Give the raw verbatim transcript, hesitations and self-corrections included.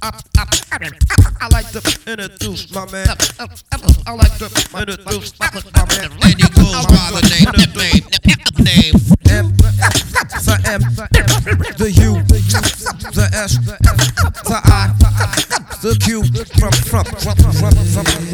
I like to introduce my man. I like to introduce my man. And he goes by the name, name, name. M, the M, the U, the S, the I, the Q, from, from, from, from, from,